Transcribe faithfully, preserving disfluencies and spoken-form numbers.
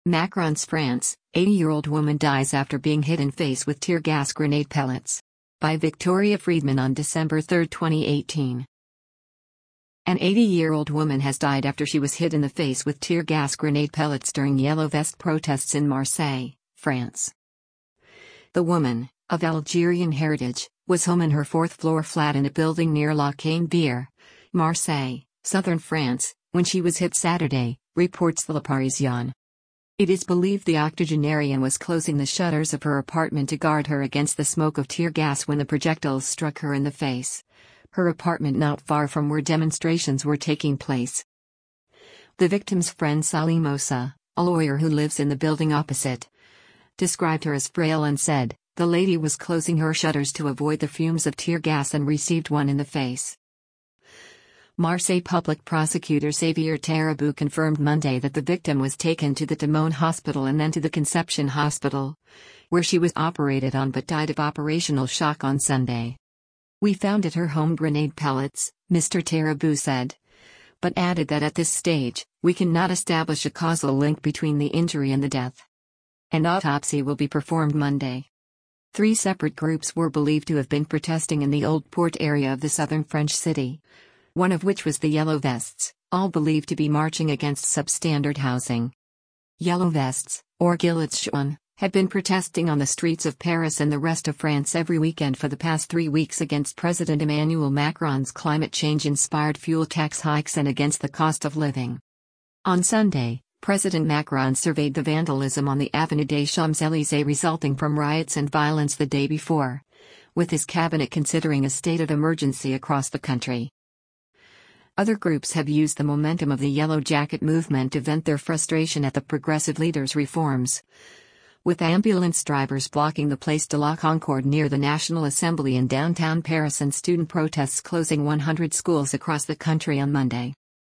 Macron's France, eighty-year-old woman dies after being hit in face with tear gas grenade pellets. By Victoria Friedman on December third, twenty eighteen. An eighty-year-old woman has died after she was hit in the face with tear gas grenade pellets during Yellow Vest protests in Marseille, France. The woman, of Algerian heritage, was home in her fourth-floor flat in a building near La Canebière, Marseille, southern France, when she was hit Saturday, reports Le Parisien. It is believed the octogenarian was closing the shutters of her apartment to guard her against the smoke of tear gas when the projectiles struck her in the face. Her apartment not far from where demonstrations were taking place. The victim's friend Salim Moussa, a lawyer who lives in the building opposite, described her as frail and said, "The lady was closing her shutters to avoid the fumes of tear gas and received one in the face." Marseille public prosecutor Xavier Tarabou confirmed Monday that the victim was taken to the Timone Hospital and then to the Conception Hospital, where she was operated on but died of operational shock on Sunday. "We found at her home grenade pellets," Mister Tarabou said, but added that at this stage, we cannot establish a causal link between the injury and the death. An autopsy will be performed Monday. Three separate groups were believed to have been protesting in the Old Port area of the southern French city, one of which was the Yellow Vests, all believed to be marching against substandard housing. Yellow Vests, or Gilets jaunes, had been protesting on the streets of Paris and the rest of France every weekend for the past three weeks against President Emmanuel Macron's climate change-inspired fuel tax hikes and against the cost of living. On Sunday, President Macron surveyed the vandalism on the Avenue des Champs-Élysées resulting from riots and violence the day before, with his cabinet considering a state of emergency across the country. Other groups have used the momentum of the Yellow Jacket movement to vent their frustration at the progressive leader's reforms, with ambulance drivers blocking the Place de la Concorde near the National Assembly in downtown Paris and student protests closing one hundred schools across the country on Monday.